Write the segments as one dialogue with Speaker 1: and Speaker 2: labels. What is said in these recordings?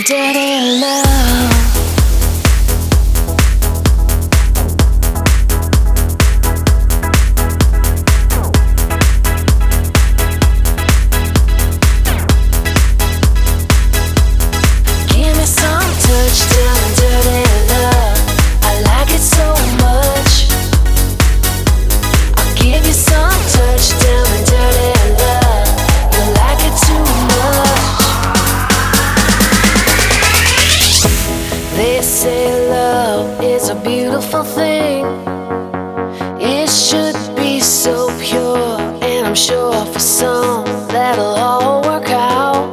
Speaker 1: Dirty love. Give me some touchdown and dirty love. I like it so much. I'll give you some touchdown and dirty love. You like it too much. They say love is a beautiful thing. It should be so pure, and I'm sure for some that'll all work out.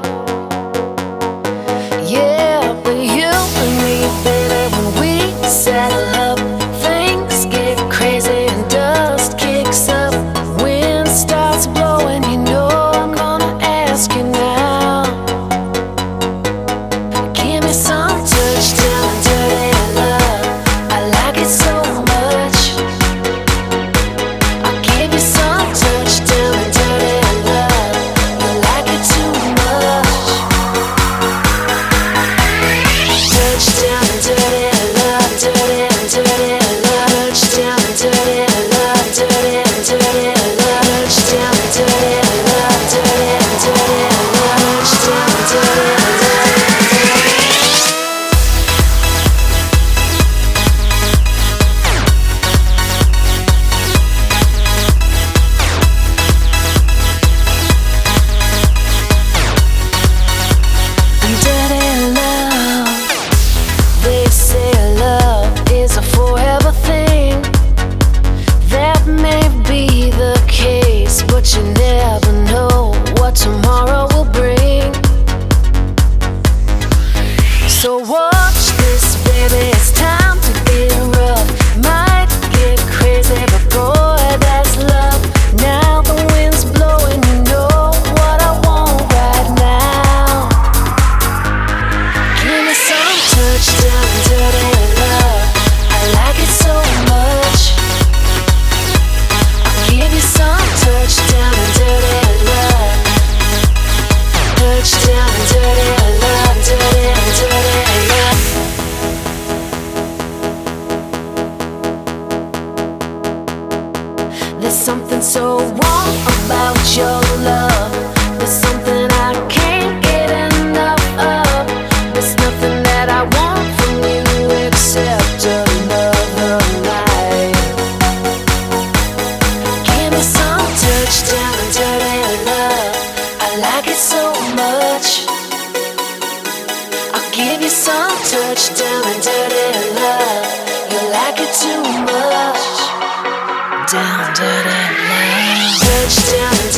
Speaker 1: Yeah, but you and me, baby, when we settle up, things get crazy and dust kicks up. Wind starts blowing, you know I'm gonna ask you now. Give me some touchdown and dirty love. I like it so much. I'll give you some touchdown and dirty love. You like it too much. Touchdown and dirty love, dirty and dirty love. Touchdown and dirty love, dirty and dirty love. Touchdown and dirty love, dirty and dirty love. Touchdown and dirty love. Dirty love. They say love is a forever thing. That may be the case, but you never know what tomorrow will bring. So watch this, baby, it's time to get rough. Might get crazy, but boy, that's love. Now the wind's blowing, you know what I want right now. Give me some touchdown and dirty love. I like it so much. I'll give you some touchdown and dirty love. Touchdown and dirty love, dirty and dirty love. There's something so wrong about your love. There's something I can't get enough of. There's nothing that I want from you except another night. Give me some touchdown and dirty love. I like it so much. I'll give you some touchdown and dirty love. You like it too much. Down, dirty love. Touchdown and